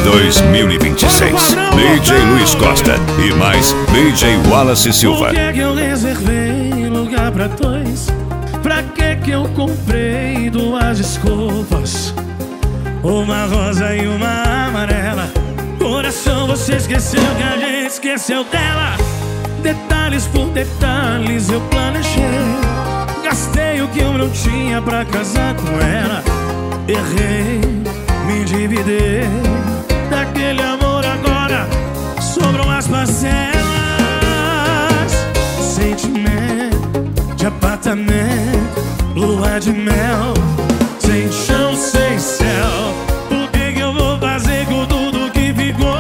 2026. DJ Luiz Costa e mais DJ Wallace Silva. Por que eu reservei lugar pra dois? Pra que eu comprei duas escovas? Uma rosa e uma amarela. Coração, você esqueceu que a gente esqueceu dela. Detalhes por detalhes eu planejei. Gastei o que eu não tinha pra casar com ela. Errei, me endividei. Daquele amor agora sobram as parcelas. Sentimento de apartamento, lua de mel, sem chão, sem céu. O que eu vou fazer com tudo que ficou?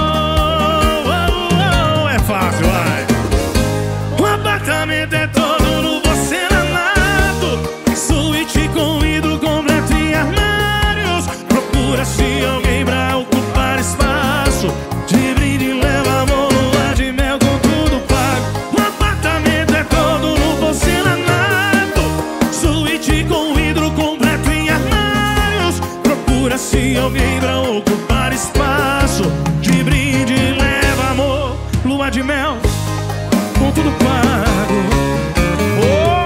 É fácil, vai. O apartamento é todo no porcelanato, suíte com vidro completo e armários. Procura-se alguém pra ocupar espaço. De brinde leva amor, lua de mel com tudo pago. O apartamento é todo no porcelanato, suíte com vidro completo e armários. Procura-se alguém pra ocupar espaço. De brinde leva amor, lua de mel com tudo pago. Oh!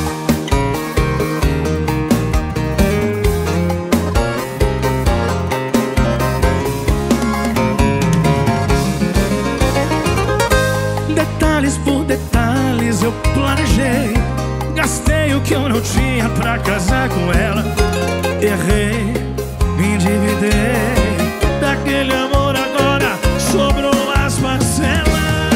Detalhes por detalhes eu planejei. Gastei o que eu não tinha pra casar com ela. Errei, me endividei. Daquele amor agora sobrou as parcelas.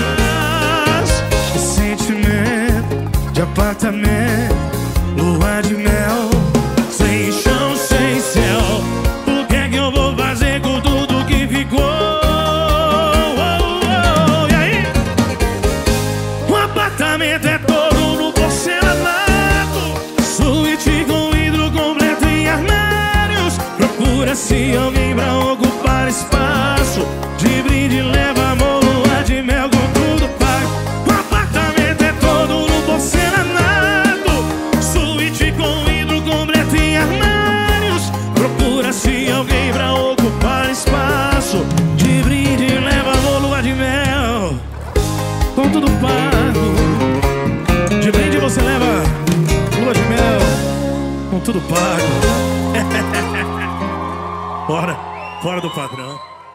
Sentimento de apartamento, lua de mel, sem chão, sem céu. O que é que eu vou fazer com tudo que ficou? E aí? O apartamento é todo no porcelanato, suíte com vidro completo e armários. Procura-se alguém pra ocupar espaço. De brinde leva amor, lua de mel com tudo pago. O apartamento é todo no porcelanato, suíte com vidro completo e armários. Procura-se alguém pra ocupar espaço. De brinde leva amor, lua de mel com tudo pago. De brinde você leva lua de mel com tudo pago. Fora do padrão.